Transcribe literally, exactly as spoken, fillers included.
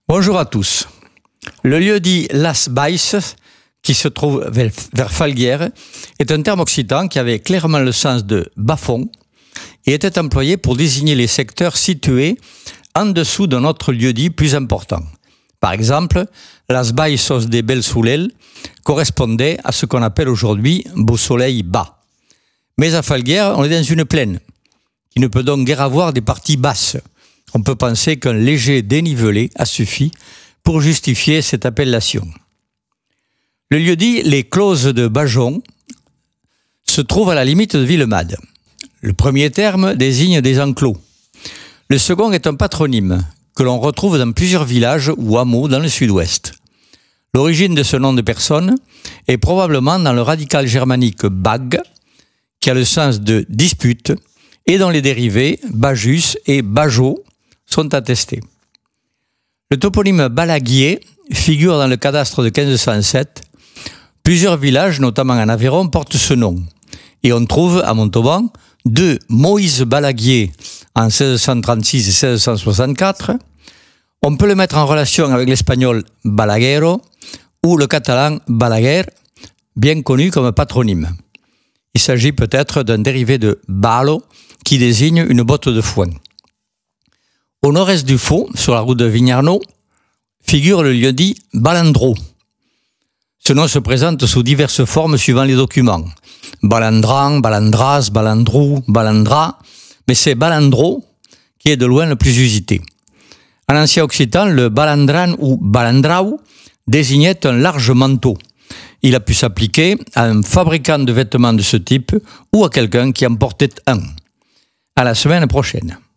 Bonjour à tous. Le lieu-dit Las Baisses, qui se trouve vers Falguières, est un terme occitan qui avait clairement le sens de bas-fond et était employé pour désigner les secteurs situés en dessous d'un autre lieu-dit plus important. Par exemple, Las Baisses de Belsoulel correspondait à ce qu'on appelle aujourd'hui Beau Soleil bas. Mais à Falguières, on est dans une plaine, qui ne peut donc guère avoir des parties basses. On peut penser qu'un léger dénivelé a suffi pour justifier cette appellation. Le lieu-dit Les Closes de Bajon se trouve à la limite de Villemade. Le premier terme désigne des enclos. Le second est un patronyme que l'on retrouve dans plusieurs villages ou hameaux dans le sud-ouest. L'origine de ce nom de personne est probablement dans le radical germanique bag, qui a le sens de dispute, et dont les dérivés bajus et bajo sont attestés. Le toponyme Balaguier figure dans le cadastre de quinze cent sept. Plusieurs villages, notamment en Aveyron, portent ce nom. Et on trouve à Montauban deux Moïse Balaguier en seize cent trente-six et seize cent soixante-quatre. On peut le mettre en relation avec l'espagnol Balaguero ou le catalan Balaguer, bien connu comme patronyme. Il s'agit peut-être d'un dérivé de balo qui désigne une botte de foin. Au nord-est du Faux, sur la route de Vignarnaud, figure le lieu-dit Balandreau. Ce nom se présente sous diverses formes suivant les documents. Balandran, Balandras, Balandrou, Balandra, mais c'est Balandreau qui est de loin le plus usité. En ancien occitan, le Balandran ou Balandrau désignait un large manteau. Il a pu s'appliquer à un fabricant de vêtements de ce type ou à quelqu'un qui en portait un. À la semaine prochaine.